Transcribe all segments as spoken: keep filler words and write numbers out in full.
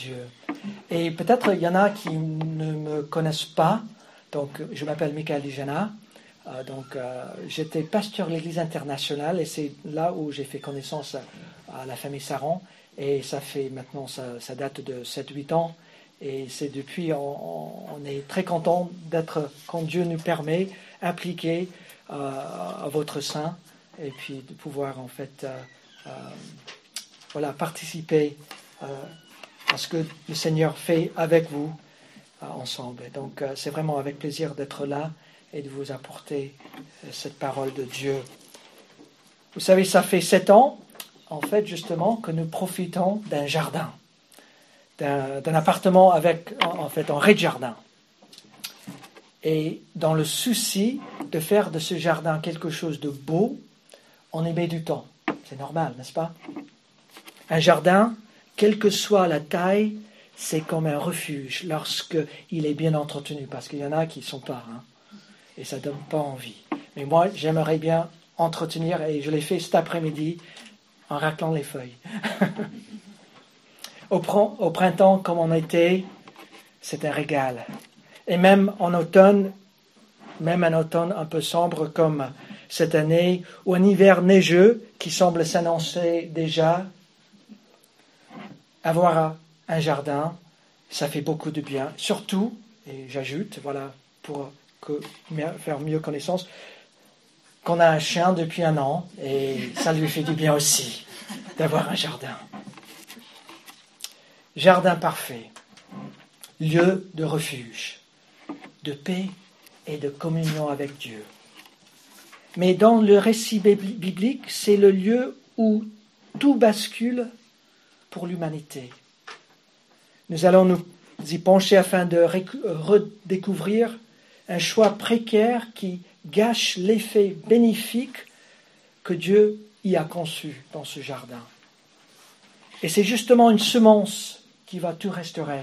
Dieu. Et peut-être il y en a qui ne me connaissent pas. Donc, je m'appelle Michael Dijana. Euh, donc, euh, j'étais pasteur de l'Église internationale et c'est là où j'ai fait connaissance à, à la famille Saron. Et ça fait maintenant, ça, ça date de sept huit ans. Et c'est depuis, on, on est très content d'être, quand Dieu nous permet, impliqués euh, à votre sein et puis de pouvoir en fait euh, euh, voilà, participer euh, à ce que le Seigneur fait avec vous euh, ensemble. Et donc, euh, c'est vraiment avec plaisir d'être là et de vous apporter euh, cette parole de Dieu. Vous savez, ça fait sept ans, en fait, justement, que nous profitons d'un jardin. D'un, d'un appartement avec, en fait, un rez-de-jardin. Et dans le souci de faire de ce jardin quelque chose de beau, on y met du temps. C'est normal, n'est-ce pas? Un jardin, quelle que soit la taille, c'est comme un refuge lorsqu'il est bien entretenu, parce qu'il y en a qui ne sont pas, hein, et ça ne donne pas envie. Mais moi, j'aimerais bien entretenir, et je l'ai fait cet après-midi en raclant les feuilles. Au, au printemps, comme en été, c'est un régal. Et même en automne, même un automne un peu sombre comme cette année, ou un hiver neigeux qui semble s'annoncer déjà, avoir un jardin, ça fait beaucoup de bien. Surtout, et j'ajoute, voilà, pour que, faire mieux connaissance, qu'on a un chien depuis un an, et ça lui fait du bien aussi d'avoir un jardin. Jardin parfait, lieu de refuge, de paix et de communion avec Dieu. Mais dans le récit biblique, c'est le lieu où tout bascule pour l'humanité. Nous allons nous y pencher afin de redécouvrir un choix précaire qui gâche l'effet bénéfique que Dieu y a conçu dans ce jardin. Et c'est justement une semence qui va tout restaurer.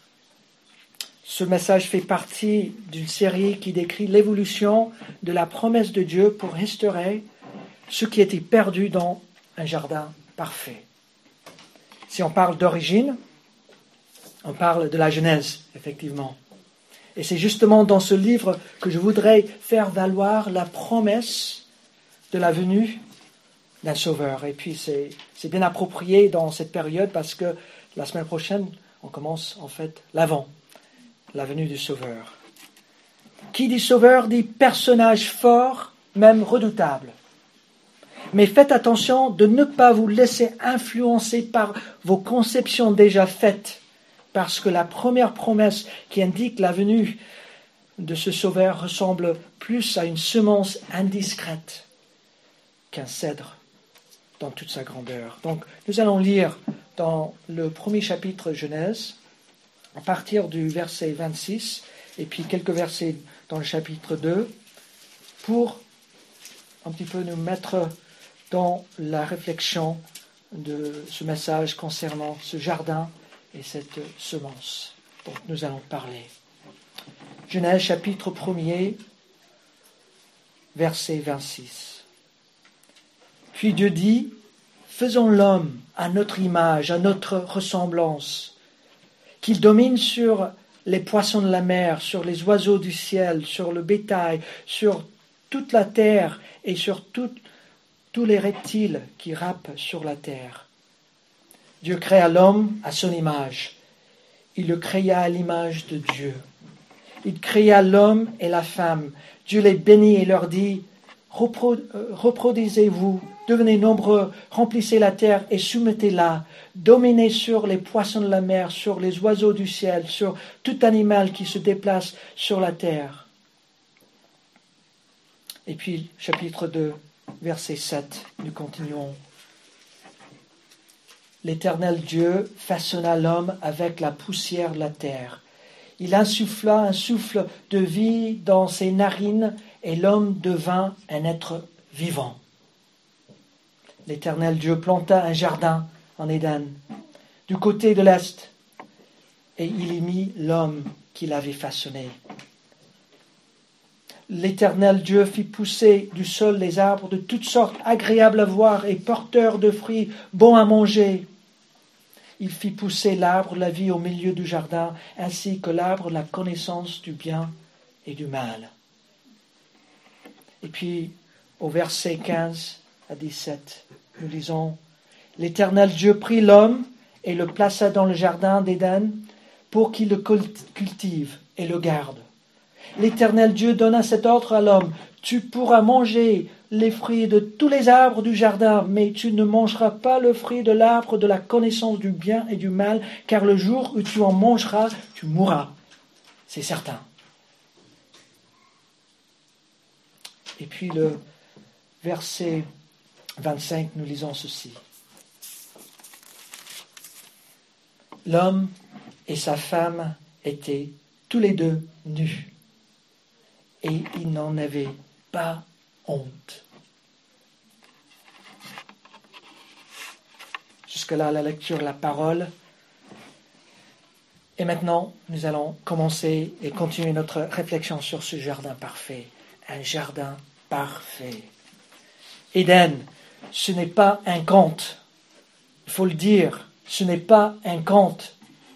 Ce message fait partie d'une série qui décrit l'évolution de la promesse de Dieu pour restaurer ce qui était perdu dans un jardin parfait. Si on parle d'origine, on parle de la Genèse, effectivement. Et c'est justement dans ce livre que je voudrais faire valoir la promesse de la venue d'un sauveur. Et puis c'est, c'est bien approprié dans cette période parce que la semaine prochaine, on commence en fait l'Avent, la venue du Sauveur. Qui dit Sauveur dit personnage fort, même redoutable. Mais faites attention de ne pas vous laisser influencer par vos conceptions déjà faites, parce que la première promesse qui indique la venue de ce Sauveur ressemble plus à une semence indiscrète qu'un cèdre dans toute sa grandeur. Donc, nous allons lire dans le premier chapitre Genèse, à partir du verset vingt-six, et puis quelques versets dans le chapitre deux, pour un petit peu nous mettre dans la réflexion de ce message concernant ce jardin et cette semence dont nous allons parler. Genèse chapitre premier, verset vingt-six. Puis Dieu dit, faisons l'homme à notre image, à notre ressemblance, qu'il domine sur les poissons de la mer, sur les oiseaux du ciel, sur le bétail, sur toute la terre et sur tout, tous les reptiles qui rampent sur la terre. Dieu créa l'homme à son image. Il le créa à l'image de Dieu. Il créa l'homme et la femme. Dieu les bénit et leur dit, reproduisez-vous, devenez nombreux, remplissez la terre et soumettez-la, dominez sur les poissons de la mer, sur les oiseaux du ciel, sur tout animal qui se déplace sur la terre. Et puis, chapitre deux, verset sept, nous continuons. L'Éternel Dieu façonna l'homme avec la poussière de la terre. Il insuffla un souffle de vie dans ses narines et l'homme devint un être vivant. L'Éternel Dieu planta un jardin en Éden, du côté de l'est, et il y mit l'homme qu'il avait façonné. L'Éternel Dieu fit pousser du sol les arbres de toutes sortes, agréables à voir et porteurs de fruits, bons à manger. il fit pousser l'arbre de la vie au milieu du jardin, ainsi que l'arbre de la connaissance du bien et du mal. Et puis, au verset quinze à dix-sept, nous lisons « L'Éternel Dieu prit l'homme et le plaça dans le jardin d'Éden pour qu'il le cultive et le garde. L'Éternel Dieu donna cet ordre à l'homme, « Tu pourras manger les fruits de tous les arbres du jardin, mais tu ne mangeras pas le fruit de l'arbre de la connaissance du bien et du mal, car le jour où tu en mangeras, tu mourras. » C'est certain. Et puis le verset vingt-cinq, nous lisons ceci. L'homme et sa femme étaient tous les deux nus, et ils n'en avaient pas honte. Jusque-là, la lecture de la parole. Et maintenant, nous allons commencer et continuer notre réflexion sur ce jardin parfait. Un jardin parfait. Éden, ce n'est pas un conte. Il faut le dire, ce n'est pas un conte.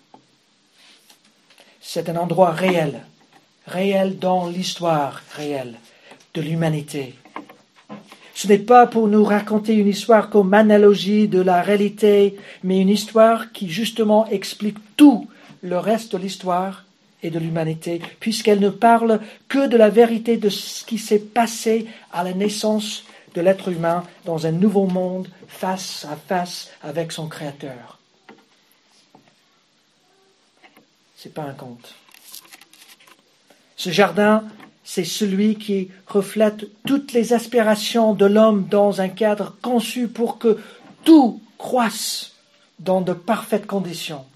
C'est un endroit réel, réel dans l'histoire réelle de l'humanité. Ce n'est pas pour nous raconter une histoire comme analogie de la réalité, mais une histoire qui justement explique tout le reste de l'histoire et de l'humanité, puisqu'elle ne parle que de la vérité de ce qui s'est passé à la naissance de l'être humain dans un nouveau monde face à face avec son Créateur. Ce n'est pas un conte. Ce jardin, c'est celui qui reflète toutes les aspirations de l'homme dans un cadre conçu pour que tout croisse dans de parfaites conditions.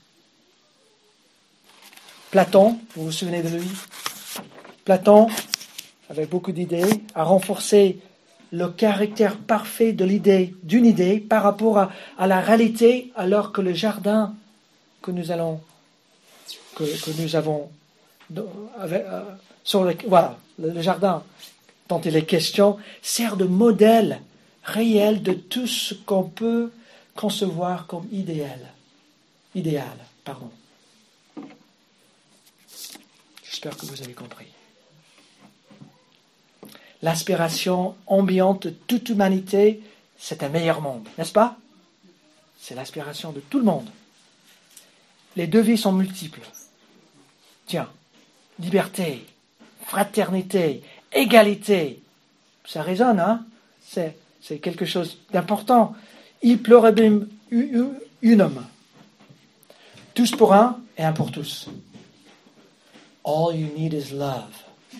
Platon, vous vous souvenez de lui? Platon, avec beaucoup d'idées, a renforcé le caractère parfait de l'idée, d'une idée par rapport à, à la réalité, alors que le jardin que nous allons, que, que nous avons, avec, euh, sur le, voilà, le, le jardin dont il est question, sert de modèle réel de tout ce qu'on peut concevoir comme idéal. Idéal, pardon. J'espère que vous avez compris. L'aspiration ambiante de toute humanité, c'est un meilleur monde, n'est-ce pas? C'est l'aspiration de tout le monde. Les devis sont multiples. Tiens, liberté, fraternité, égalité. Ça résonne, hein? C'est, c'est quelque chose d'important. Il pluribus unum. Tous pour un et un pour tous. All you need is love.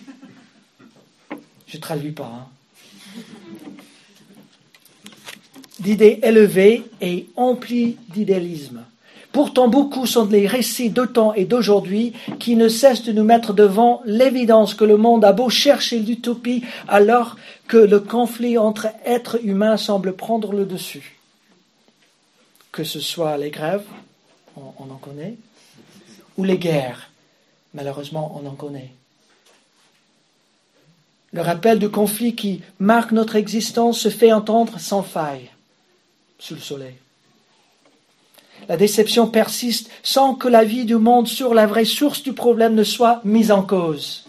Je ne traduis pas. Hein. D'idées élevées et emplies d'idéalisme. Pourtant, beaucoup sont les récits d'autant et d'aujourd'hui qui ne cessent de nous mettre devant l'évidence que le monde a beau chercher l'utopie alors que le conflit entre êtres humains semble prendre le dessus. Que ce soit les grèves, on, on en connaît, ou les guerres, malheureusement on en connaît. Le rappel du conflit qui marque notre existence se fait entendre sans faille sous le soleil. La déception persiste sans que la vie du monde sur la vraie source du problème ne soit mise en cause.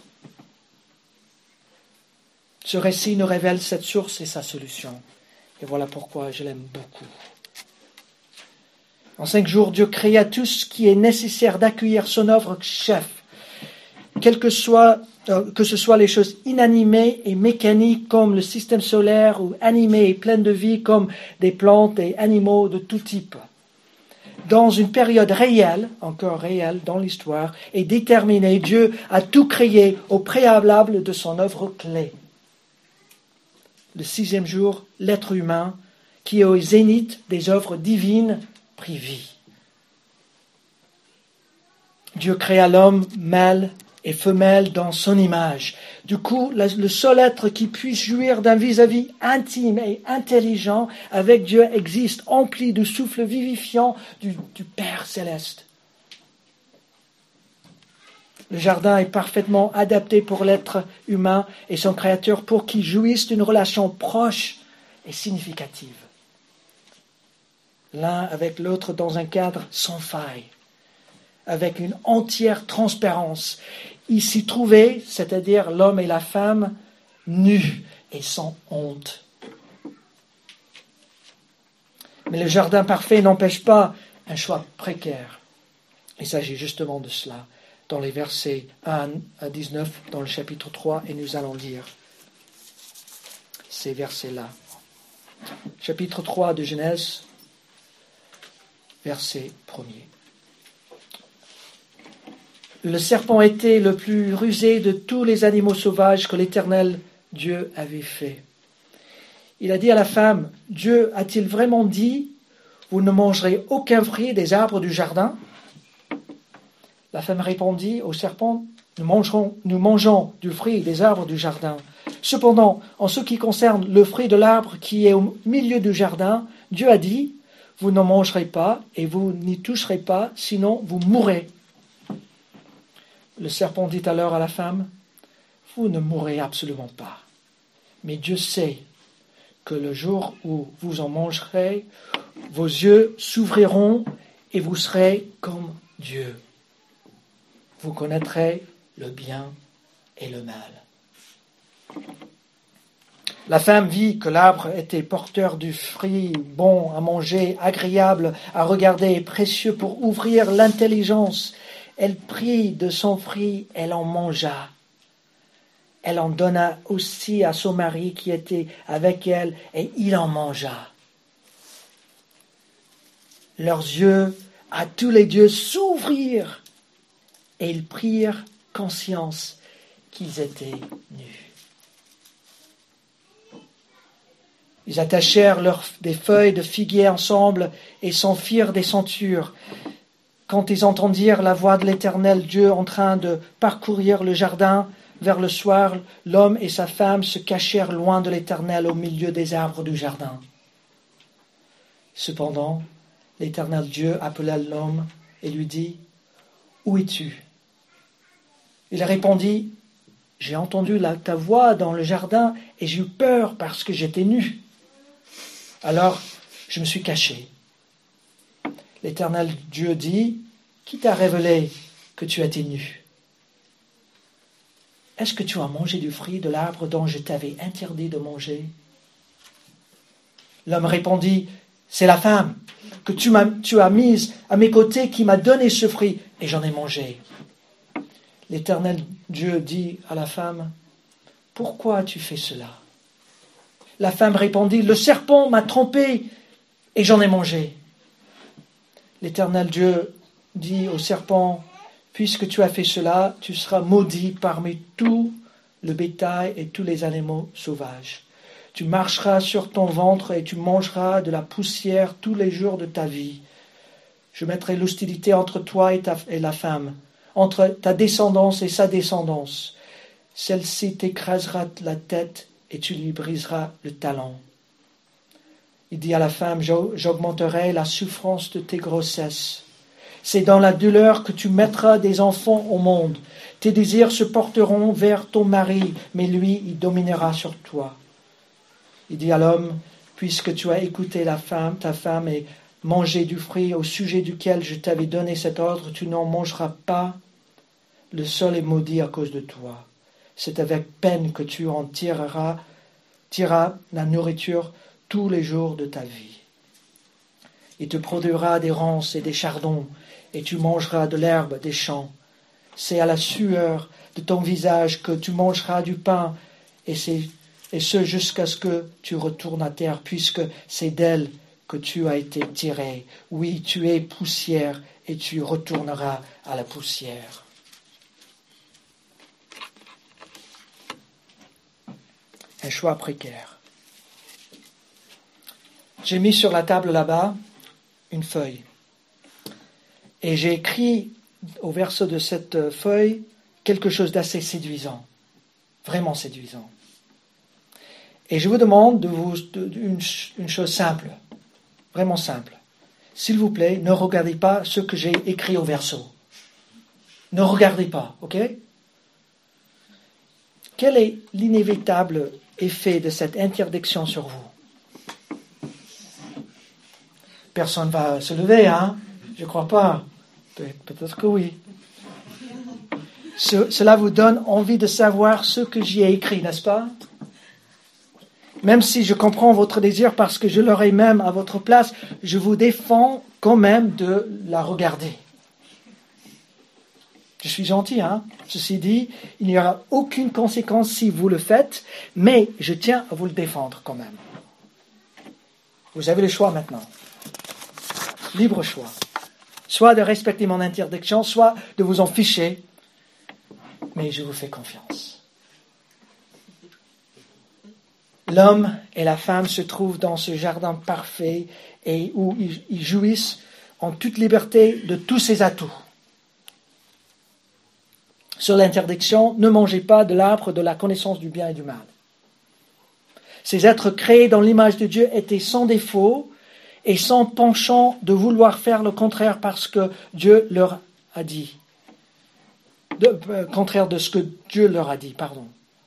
Ce récit nous révèle cette source et sa solution. Et voilà pourquoi je l'aime beaucoup. En cinq jours, Dieu créa tout ce qui est nécessaire d'accueillir son œuvre chef. Quel que soit que ce soit les choses inanimées et mécaniques comme le système solaire ou animées et pleines de vie comme des plantes et animaux de tout type. Dans une période réelle, encore réelle dans l'histoire, et déterminée, Dieu a tout créé au préalable de son œuvre clé. Le sixième jour, l'être humain, qui est au zénith des œuvres divines, prit vie. Dieu créa l'homme mâle et femelle dans son image. Du coup, le seul être qui puisse jouir d'un vis-à-vis intime et intelligent avec Dieu existe, empli du souffle vivifiant du, du Père céleste. Le jardin est parfaitement adapté pour l'être humain et son Créateur pour qu'il jouisse d'une relation proche et significative. l'un avec l'autre dans un cadre sans faille, avec une entière transparence. Ils s'y trouvaient, c'est-à-dire l'homme et la femme, nus et sans honte. Mais le jardin parfait n'empêche pas un choix précaire. Il s'agit justement de cela dans les versets un à dix-neuf dans le chapitre trois, et nous allons lire ces versets-là. Chapitre trois de Genèse, verset premier. Le serpent était le plus rusé de tous les animaux sauvages que l'Éternel Dieu avait fait. Il a dit à la femme, « Dieu a-t-il vraiment dit, vous ne mangerez aucun fruit des arbres du jardin ?» La femme répondit au serpent, nous mangerons, nous mangeons du fruit des arbres du jardin. Cependant, en ce qui concerne le fruit de l'arbre qui est au milieu du jardin, Dieu a dit, vous n'en mangerez pas et vous n'y toucherez pas, sinon vous mourrez. Le serpent dit alors à la femme, vous ne mourrez absolument pas. Mais Dieu sait que le jour où vous en mangerez, vos yeux s'ouvriront et vous serez comme Dieu. Vous connaîtrez le bien et le mal. La femme vit que l'arbre était porteur du fruit bon à manger, agréable à regarder et précieux pour ouvrir l'intelligence. Elle prit de son fruit, elle en mangea. Elle en donna aussi à son mari qui était avec elle, et il en mangea. Leurs yeux, à tous les deux, s'ouvrirent, et ils prirent conscience qu'ils étaient nus. Ils attachèrent leurs, des feuilles de figuier ensemble et s'en firent des ceintures. Quand ils entendirent la voix de l'Éternel Dieu en train de parcourir le jardin, vers le soir, l'homme et sa femme se cachèrent loin de l'Éternel au milieu des arbres du jardin. Cependant, l'Éternel Dieu appela l'homme et lui dit, « Où es-tu » Il répondit, « J'ai entendu la, ta voix dans le jardin et j'ai eu peur parce que j'étais nu. Alors, je me suis caché. » L'Éternel Dieu dit, « Qui t'a révélé que tu étais nu ? Est-ce que tu as mangé du fruit de l'arbre dont je t'avais interdit de manger ?» L'homme répondit, « C'est la femme que tu, m'as, tu as mise à mes côtés qui m'a donné ce fruit et j'en ai mangé. » L'Éternel Dieu dit à la femme, « Pourquoi as-tu fait cela ?» La femme répondit, « Le serpent m'a trompé et j'en ai mangé. » L'Éternel Dieu dit au serpent, « Puisque tu as fait cela, tu seras maudit parmi tout le bétail et tous les animaux sauvages. Tu marcheras sur ton ventre et tu mangeras de la poussière tous les jours de ta vie. Je mettrai l'hostilité entre toi et, ta, et la femme, entre ta descendance et sa descendance. Celle-ci t'écrasera la tête et tu lui briseras le talon. » Il dit à la femme, « J'augmenterai la souffrance de tes grossesses. C'est dans la douleur que tu mettras des enfants au monde. Tes désirs se porteront vers ton mari, mais lui, il dominera sur toi. » Il dit à l'homme, « Puisque tu as écouté la femme, ta femme et mangé du fruit au sujet duquel je t'avais donné cet ordre, tu n'en mangeras pas. Le sol est maudit à cause de toi. C'est avec peine que tu en tireras, tireras la nourriture tous les jours de ta vie. Il te produira des ronces et des chardons, et tu mangeras de l'herbe des champs. C'est à la sueur de ton visage que tu mangeras du pain, et, c'est, et ce jusqu'à ce que tu retournes à terre, puisque c'est d'elle que tu as été tiré. Oui, tu es poussière, et tu retourneras à la poussière. » Un choix précaire. J'ai mis sur la table là-bas une feuille. Et j'ai écrit au verso de cette feuille quelque chose d'assez séduisant, vraiment séduisant. Et je vous demande de vous de, une, une chose simple, vraiment simple. S'il vous plaît, ne regardez pas ce que j'ai écrit au verso. Ne regardez pas, ok ? Quel est l'inévitable effet de cette interdiction sur vous ? Personne ne va se lever, hein? Je ne crois pas. Pe- peut-être que oui. Ce, cela vous donne envie de savoir ce que j'y ai écrit, n'est-ce pas? Même si je comprends votre désir parce que je l'aurais même à votre place, je vous défends quand même de la regarder. Je suis gentil, hein? Ceci dit, il n'y aura aucune conséquence si vous le faites, mais je tiens à vous le défendre quand même. Vous avez le choix maintenant. Libre choix. Soit de respecter mon interdiction, soit de vous en ficher, mais je vous fais confiance. L'homme et la femme se trouvent dans ce jardin parfait et où ils, ils jouissent en toute liberté de tous ses atouts. Sur l'interdiction, ne mangez pas de l'arbre de la connaissance du bien et du mal. Ces êtres créés dans l'image de Dieu étaient sans défaut et sans penchant de vouloir faire le contraire parce que Dieu leur a dit. De, euh, contraire de ce que Dieu leur a dit, pardon.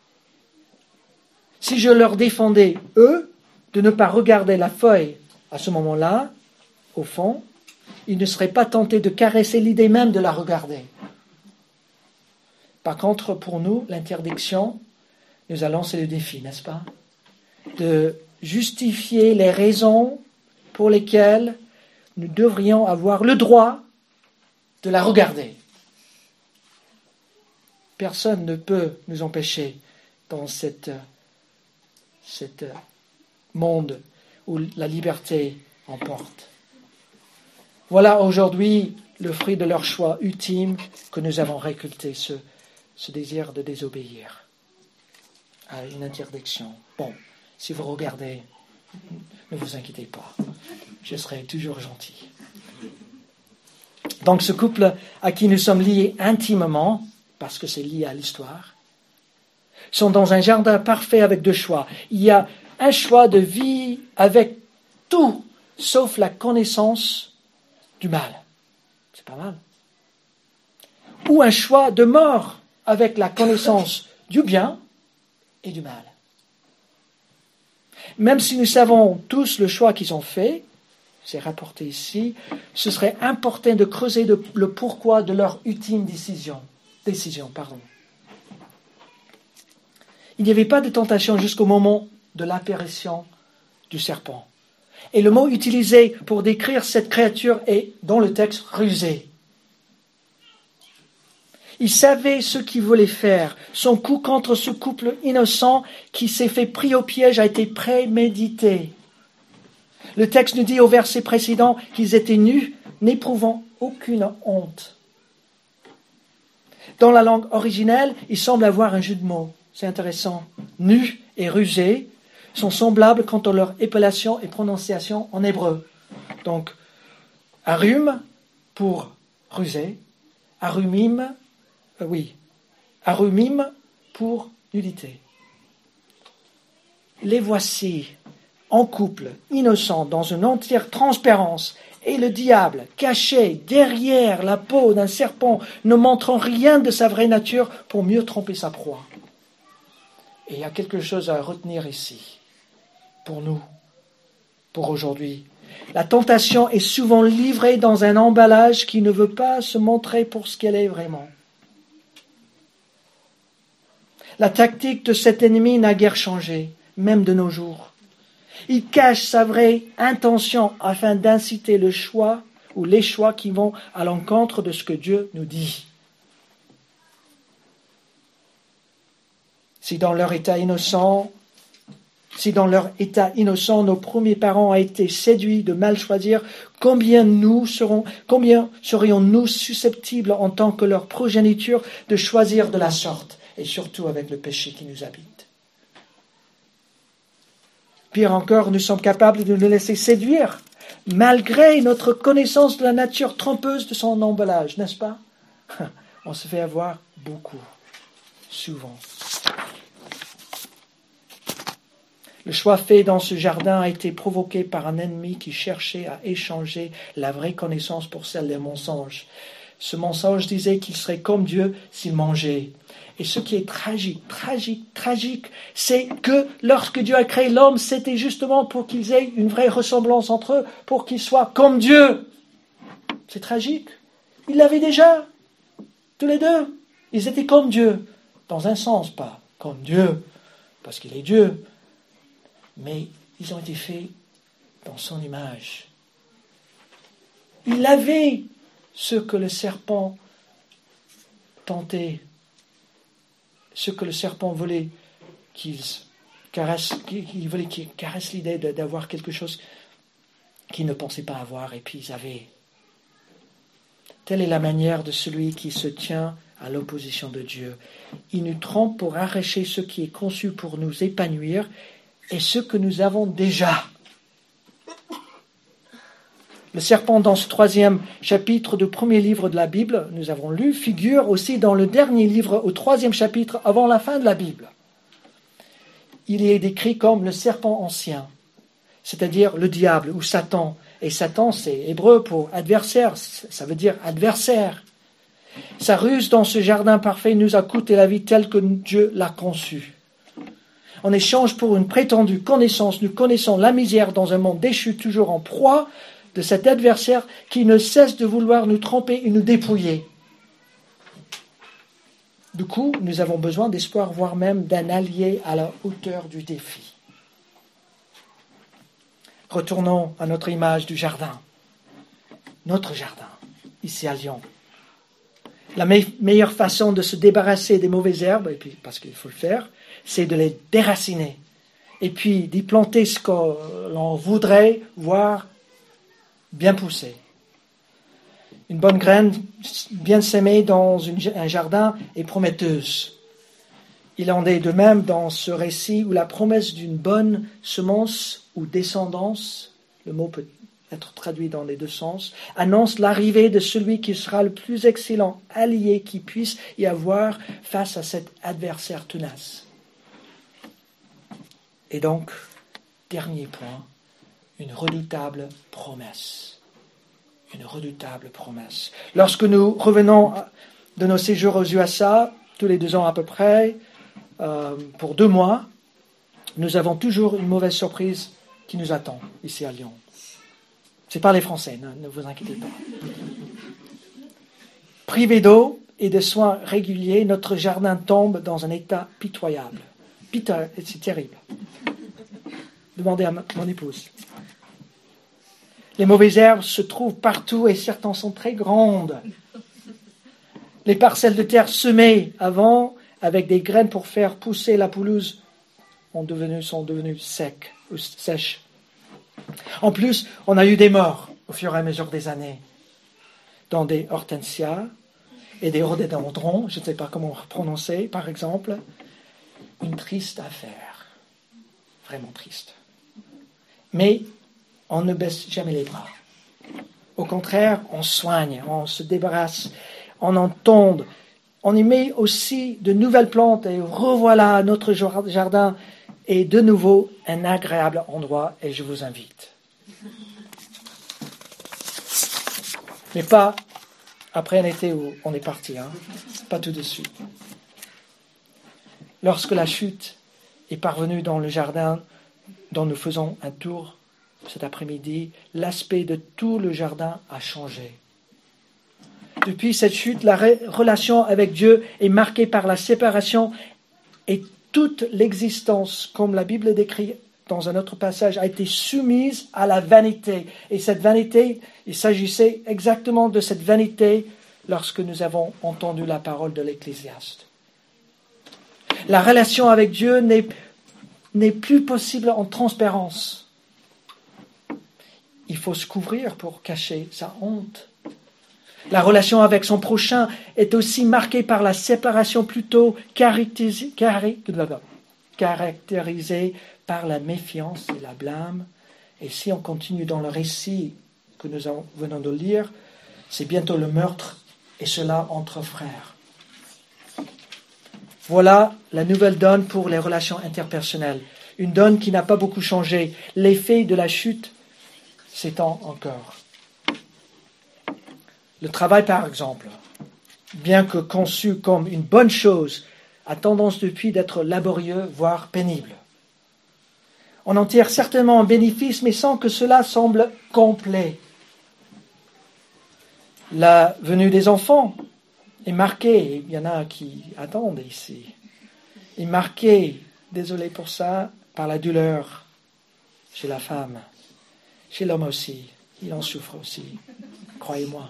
Si je leur défendais, eux, de ne pas regarder la feuille à ce moment-là, au fond, ils ne seraient pas tentés de caresser l'idée même de la regarder. Par contre, pour nous, l'interdiction, nous allons, c'est le défi, n'est-ce pas? De justifier les raisons pour lesquelles nous devrions avoir le droit de la regarder. Personne ne peut nous empêcher dans cette, cette monde où la liberté emporte. Voilà aujourd'hui le fruit de leur choix ultime que nous avons récolté, ce, ce désir de désobéir à une interdiction. Bon, si vous regardez, ne vous inquiétez pas, je serai toujours gentil. Donc ce couple à qui nous sommes liés intimement, parce que c'est lié à l'histoire, sont dans un jardin parfait avec deux choix. Il y a un choix de vie avec tout, sauf la connaissance du mal. C'est pas mal. Ou un choix de mort avec la connaissance du bien et du mal. Même si nous savons tous le choix qu'ils ont fait, c'est rapporté ici, ce serait important de creuser de, le pourquoi de leur ultime décision. Décision, pardon. Il n'y avait pas de tentation jusqu'au moment de l'apparition du serpent. Et le mot utilisé pour décrire cette créature est, dans le texte, rusé. Il savait ce qu'il voulait faire. Son coup contre ce couple innocent qui s'est fait pris au piège a été prémédité. Le texte nous dit au verset précédent qu'ils étaient nus, n'éprouvant aucune honte. Dans la langue originelle, il semble avoir un jeu de mots. C'est intéressant. Nus et rusés sont semblables quant à leur épellation et prononciation en hébreu. Donc, arum pour rusé, arumim, euh, oui, arumim pour nudité. Les voici en couple, innocents, dans une entière transparence, et le diable, caché derrière la peau d'un serpent, ne montrant rien de sa vraie nature pour mieux tromper sa proie. Et il y a quelque chose à retenir ici, pour nous, pour aujourd'hui. La tentation est souvent livrée dans un emballage qui ne veut pas se montrer pour ce qu'elle est vraiment. La tactique de cet ennemi n'a guère changé, même de nos jours. Il cache sa vraie intention afin d'inciter le choix ou les choix qui vont à l'encontre de ce que Dieu nous dit. Si dans leur état innocent, si dans leur état innocent, nos premiers parents ont été séduits de mal choisir, combien nous serons, combien serions-nous susceptibles en tant que leur progéniture de choisir de la sorte, et surtout avec le péché qui nous habite. Pire encore, nous sommes capables de nous laisser séduire, malgré notre connaissance de la nature trompeuse de son emballage, n'est-ce pas? On se fait avoir beaucoup, souvent. Le choix fait dans ce jardin a été provoqué par un ennemi qui cherchait à échanger la vraie connaissance pour celle des mensonges. Ce mensonge disait qu'il serait comme Dieu s'il mangeait. Et ce qui est tragique, tragique, tragique, c'est que lorsque Dieu a créé l'homme, c'était justement pour qu'ils aient une vraie ressemblance entre eux, pour qu'ils soient comme Dieu. C'est tragique. Ils l'avaient déjà, tous les deux. Ils étaient comme Dieu, dans un sens, pas comme Dieu, parce qu'il est Dieu, mais ils ont été faits dans son image. Il avait ce que le serpent tentait, ce que le serpent voulait qu'ils caressent, qu'il voulait qu'ils caressent l'idée d'avoir quelque chose qu'ils ne pensaient pas avoir, et puis ils avaient. Telle est la manière de celui qui se tient à l'opposition de Dieu. Il nous trompe pour arracher ce qui est conçu pour nous épanouir et ce que nous avons déjà. Le serpent, dans ce troisième chapitre du premier livre de la Bible, nous avons lu, figure aussi dans le dernier livre, au troisième chapitre, avant la fin de la Bible. Il est décrit comme le serpent ancien, c'est-à-dire le diable ou Satan. Et Satan, c'est hébreu pour adversaire, ça veut dire adversaire. Sa ruse dans ce jardin parfait nous a coûté la vie telle que Dieu l'a conçue. En échange pour une prétendue connaissance, nous connaissons la misère dans un monde déchu, toujours en proie de cet adversaire qui ne cesse de vouloir nous tromper et nous dépouiller. Du coup, nous avons besoin d'espoir, voire même d'un allié à la hauteur du défi. Retournons à notre image du jardin. Notre jardin, ici à Lyon. La me- meilleure façon de se débarrasser des mauvaises herbes, et puis parce qu'il faut le faire, c'est de les déraciner. Et puis d'y planter ce que l'on voudrait voir bien pousser. Une bonne graine bien semée dans une, un jardin est prometteuse. Il en est de même dans ce récit où la promesse d'une bonne semence ou descendance, le mot peut être traduit dans les deux sens, annonce l'arrivée de celui qui sera le plus excellent allié qui puisse y avoir face à cet adversaire tenace. Et donc, dernier point, une redoutable promesse. Une redoutable promesse. Lorsque nous revenons de nos séjours aux U S A, tous les deux ans à peu près, euh, pour deux mois, nous avons toujours une mauvaise surprise qui nous attend ici à Lyon. Ce n'est pas les Français, ne, ne vous inquiétez pas. Privé d'eau et de soins réguliers, notre jardin tombe dans un état pitoyable. Pitoyable, c'est terrible. Demandez à mon épouse. Les mauvaises herbes se trouvent partout et certaines sont très grandes. Les parcelles de terre semées avant avec des graines pour faire pousser la pelouse ont devenu, sont devenues secs ou sèches. En plus, on a eu des morts au fur et à mesure des années dans des hortensias et des rhododendrons, je ne sais pas comment prononcer, par exemple. Une triste affaire, vraiment triste. Mais on ne baisse jamais les bras. Au contraire, on soigne, on se débarrasse, on en tombe, on y met aussi de nouvelles plantes et revoilà notre jardin est de nouveau un agréable endroit et je vous invite. Mais pas après un été où on est parti, hein, pas tout de suite. Lorsque la chute est parvenue dans le jardin dont nous faisons un tour cet après-midi, l'aspect de tout le jardin a changé. Depuis cette chute, la re- relation avec Dieu est marquée par la séparation et toute l'existence, comme la Bible décrit dans un autre passage, a été soumise à la vanité. Et cette vanité, il s'agissait exactement de cette vanité lorsque nous avons entendu la parole de l'Ecclésiaste. La relation avec Dieu n'est, n'est plus possible en transparence. Il faut se couvrir pour cacher sa honte. La relation avec son prochain est aussi marquée par la séparation plutôt caractérisée, caractérisée par la méfiance et la blâme. Et si on continue dans le récit que nous venons de lire, c'est bientôt le meurtre, et cela entre frères. Voilà la nouvelle donne pour les relations interpersonnelles. Une donne qui n'a pas beaucoup changé. L'effet de la chute s'étend encore. Le travail, par exemple, bien que conçu comme une bonne chose, a tendance depuis d'être laborieux, voire pénible. On en tire certainement un bénéfice, mais sans que cela semble complet. La venue des enfants est marquée, il y en a qui attendent ici, est marquée, désolé pour ça, par la douleur chez la femme, chez l'homme aussi, il en souffre aussi, croyez-moi.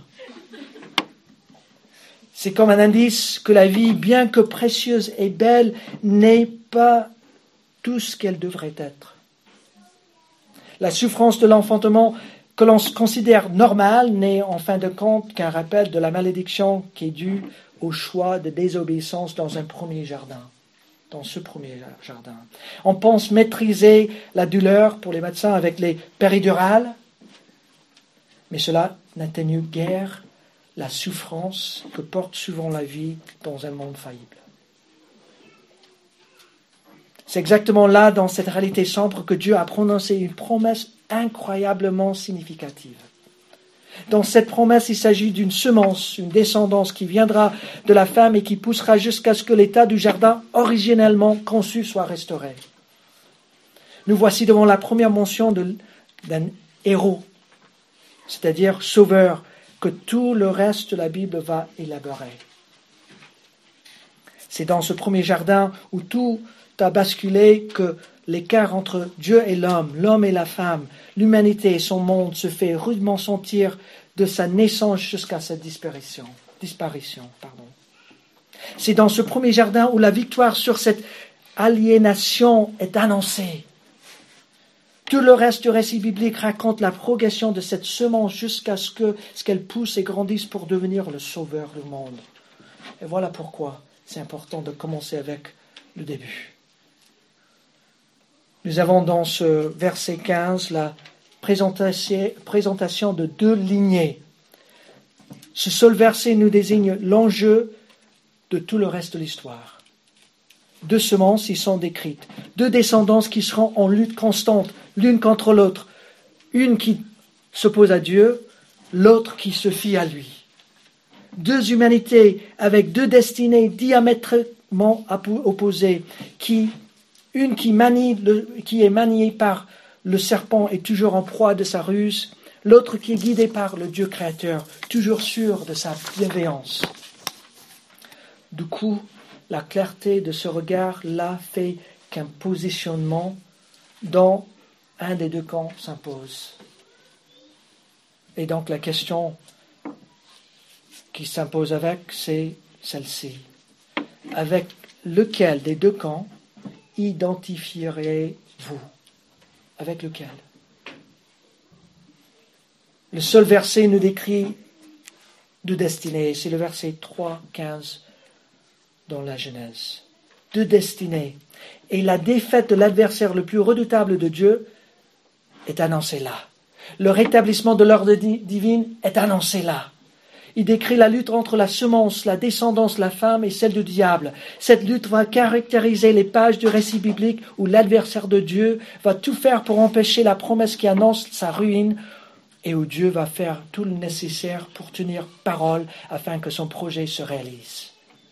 C'est comme un indice que la vie, bien que précieuse et belle, n'est pas tout ce qu'elle devrait être. La souffrance de l'enfantement que l'on considère normale n'est en fin de compte qu'un rappel de la malédiction qui est due au choix de désobéissance dans un premier jardin, dans ce premier jardin. On pense maîtriser la douleur pour les médecins avec les péridurales, mais cela n'atténue guère la souffrance que porte souvent la vie dans un monde faillible. C'est exactement là, dans cette réalité sombre, que Dieu a prononcé une promesse incroyablement significative. Dans cette promesse, il s'agit d'une semence, une descendance qui viendra de la femme et qui poussera jusqu'à ce que l'état du jardin originellement conçu soit restauré. Nous voici devant la première mention de, d'un héros, c'est-à-dire sauveur, que tout le reste de la Bible va élaborer. C'est dans ce premier jardin où tout a basculé que l'écart entre Dieu et l'homme, l'homme et la femme, l'humanité et son monde se fait rudement sentir de sa naissance jusqu'à sa disparition. disparition pardon. C'est dans ce premier jardin où la victoire sur cette aliénation est annoncée. Tout le reste du récit biblique raconte la progression de cette semence jusqu'à ce que, ce qu'elle pousse et grandisse pour devenir le sauveur du monde. Et voilà pourquoi c'est important de commencer avec le début. Nous avons dans ce verset quinze la présentation de deux lignées. Ce seul verset nous désigne l'enjeu de tout le reste de l'histoire. Deux semences y sont décrites, deux descendances qui seront en lutte constante, l'une contre l'autre, une qui s'oppose à Dieu, l'autre qui se fie à lui. Deux humanités avec deux destinées diamétralement opposées, qui, une qui, manie le, qui est maniée par le serpent et toujours en proie de sa ruse, l'autre qui est guidée par le Dieu créateur, toujours sûr de sa bienveillance. Du coup, la clarté de ce regard-là fait qu'un positionnement dans un des deux camps s'impose. Et donc la question qui s'impose avec, c'est celle-ci. Avec lequel des deux camps identifierez-vous? Avec lequel? Le seul verset nous décrit deux destinées. C'est le verset trois, quinze dans la Genèse. Deux destinées. Et la défaite de l'adversaire le plus redoutable de Dieu est annoncée là. Le rétablissement de l'ordre divin est annoncé là. Il décrit la lutte entre la semence, la descendance, la femme et celle du diable. Cette lutte va caractériser les pages du récit biblique où l'adversaire de Dieu va tout faire pour empêcher la promesse qui annonce sa ruine et où Dieu va faire tout le nécessaire pour tenir parole afin que son projet se réalise.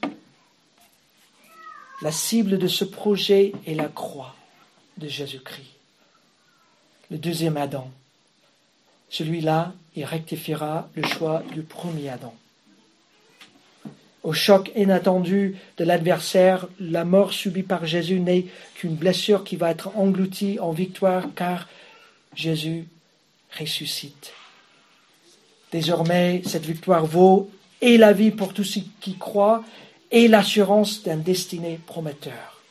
La cible de ce projet est la croix de Jésus-Christ. Le deuxième Adam. Celui-là, il rectifiera le choix du premier Adam. Au choc inattendu de l'adversaire, la mort subie par Jésus n'est qu'une blessure qui va être engloutie en victoire car Jésus ressuscite. Désormais, cette victoire vaut et la vie pour tous ceux qui croient et l'assurance d'un destiné prometteur.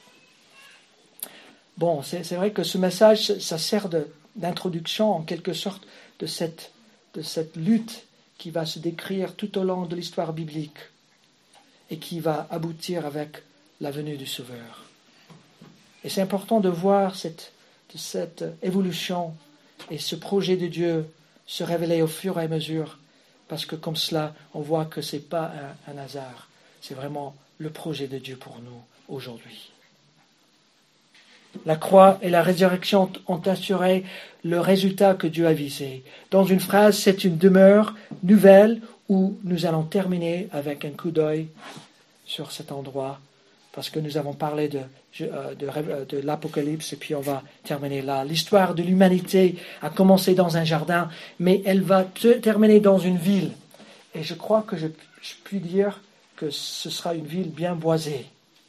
Bon, c'est, c'est vrai que ce message, ça sert de, d'introduction en quelque sorte de cette, de cette lutte qui va se décrire tout au long de l'histoire biblique et qui va aboutir avec la venue du Sauveur. Et c'est important de voir cette, cette évolution et ce projet de Dieu se révéler au fur et à mesure, parce que comme cela, on voit que ce n'est pas un, un hasard, c'est vraiment le projet de Dieu pour nous aujourd'hui. La croix et la résurrection ont assuré le résultat que Dieu a visé. Dans une phrase, c'est une demeure nouvelle où nous allons terminer avec un coup d'œil sur cet endroit, parce que nous avons parlé de, de, de l'Apocalypse et puis on va terminer là. L'histoire de l'humanité a commencé dans un jardin, mais elle va te, terminer dans une ville. Et je crois que je, je puis dire que ce sera une ville bien boisée.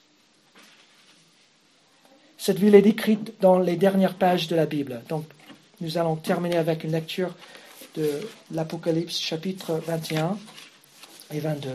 Cette ville est décrite dans les dernières pages de la Bible. Donc, nous allons terminer avec une lecture de l'Apocalypse, chapitre vingt et un et vingt-deux.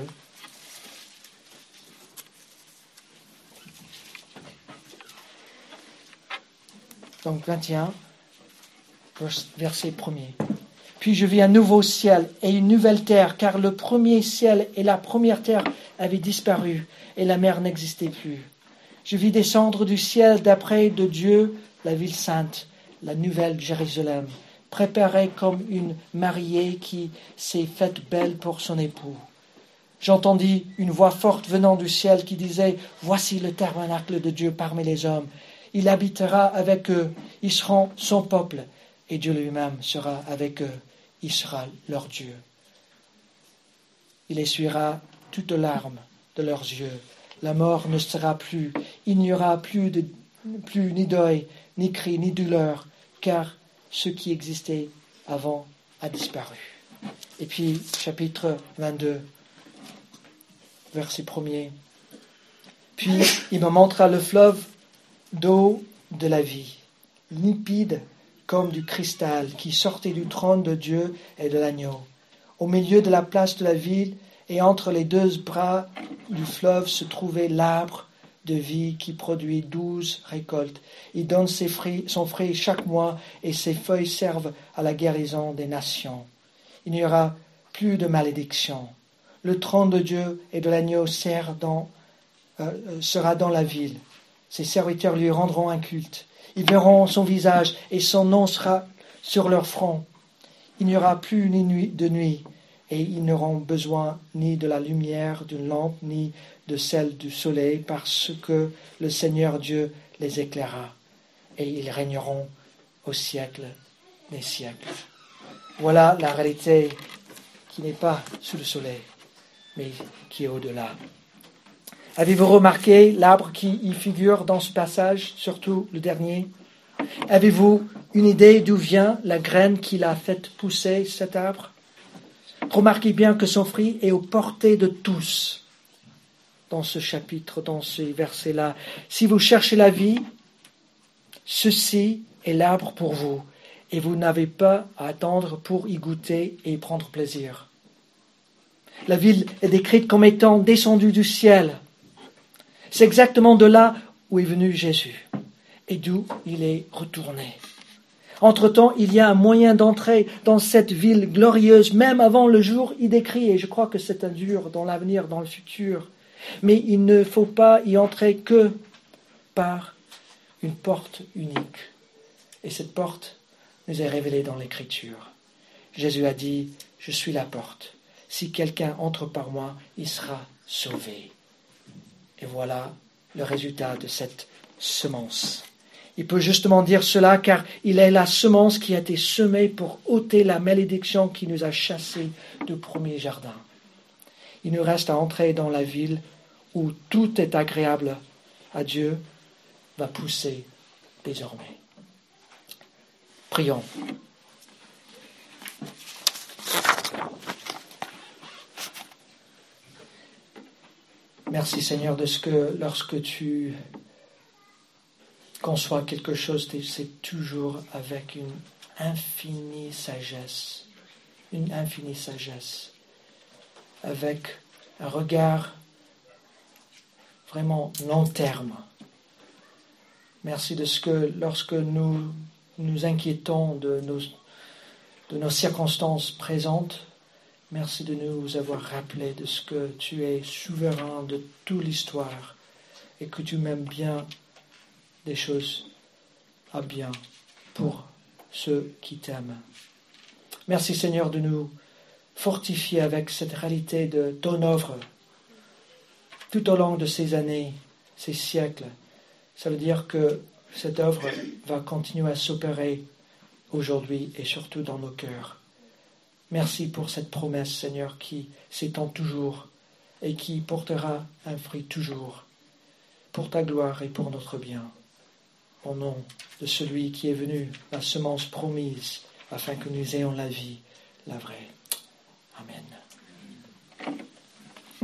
Donc, vingt et un, verset premier. Puis je vis un nouveau ciel et une nouvelle terre, car le premier ciel et la première terre avaient disparu, et la mer n'existait plus. Je vis descendre du ciel d'après de Dieu la ville sainte, la nouvelle Jérusalem, préparée comme une mariée qui s'est faite belle pour son époux. J'entendis une voix forte venant du ciel qui disait « Voici le tabernacle de Dieu parmi les hommes. Il habitera avec eux, ils seront son peuple, et Dieu lui-même sera avec eux, il sera leur Dieu. Il essuiera toutes larmes de leurs yeux. La mort ne sera plus, il n'y aura plus, de, plus ni deuil, ni cri, ni douleur, car ce qui existait avant a disparu. » Et puis, chapitre vingt-deux, verset premier. « Puis il me montra le fleuve d'eau de la vie, limpide comme du cristal, qui sortait du trône de Dieu et de l'agneau. Au milieu de la place de la ville, et entre les deux bras du fleuve se trouvait l'arbre de vie qui produit douze récoltes. Il donne ses fruits, son fruit chaque mois et ses feuilles servent à la guérison des nations. Il n'y aura plus de malédiction. Le trône de Dieu et de l'agneau sert dans, euh, sera dans la ville. Ses serviteurs lui rendront un culte. Ils verront son visage et son nom sera sur leur front. Il n'y aura plus ni nuit de nuit. Et ils n'auront besoin ni de la lumière d'une lampe, ni de celle du soleil, parce que le Seigneur Dieu les éclairera, et ils régneront au siècle des siècles. Voilà la réalité qui n'est pas sous le soleil, mais qui est au-delà. Avez-vous remarqué l'arbre qui y figure dans ce passage, surtout le dernier? Avez-vous une idée d'où vient la graine qui l'a fait pousser, cet arbre? Remarquez bien que son fruit est aux portées de tous dans ce chapitre, dans ces versets-là. Si vous cherchez la vie, ceci est l'arbre pour vous, et vous n'avez pas à attendre pour y goûter et y prendre plaisir. La ville est décrite comme étant descendue du ciel. C'est exactement de là où est venu Jésus et d'où il est retourné. Entre-temps, il y a un moyen d'entrer dans cette ville glorieuse, même avant le jour y décrit, et je crois que c'est un dur dans l'avenir, dans le futur. Mais il ne faut pas y entrer que par une porte unique. Et cette porte nous est révélée dans l'Écriture. Jésus a dit, « Je suis la porte. Si quelqu'un entre par moi, il sera sauvé. » Et voilà le résultat de cette semence. Il peut justement dire cela car il est la semence qui a été semée pour ôter la malédiction qui nous a chassés du premier jardin. Il nous reste à entrer dans la ville où tout est agréable à Dieu, va pousser désormais. Prions. Merci Seigneur de ce que lorsque tu conçoit quelque chose, c'est toujours avec une infinie sagesse, une infinie sagesse, avec un regard vraiment long terme. Merci de ce que lorsque nous nous inquiétons de nos, de nos circonstances présentes, merci de nous avoir rappelé de ce que tu es souverain de toute l'histoire et que tu m'aimes bien des choses à bien pour ceux qui t'aiment. Merci Seigneur de nous fortifier avec cette réalité de ton œuvre tout au long de ces années, ces siècles. Ça veut dire que cette œuvre va continuer à s'opérer aujourd'hui et surtout dans nos cœurs. Merci pour cette promesse, Seigneur, qui s'étend toujours et qui portera un fruit toujours pour ta gloire et pour notre bien. Au nom de celui qui est venu, la semence promise, afin que nous ayons la vie, la vraie. Amen.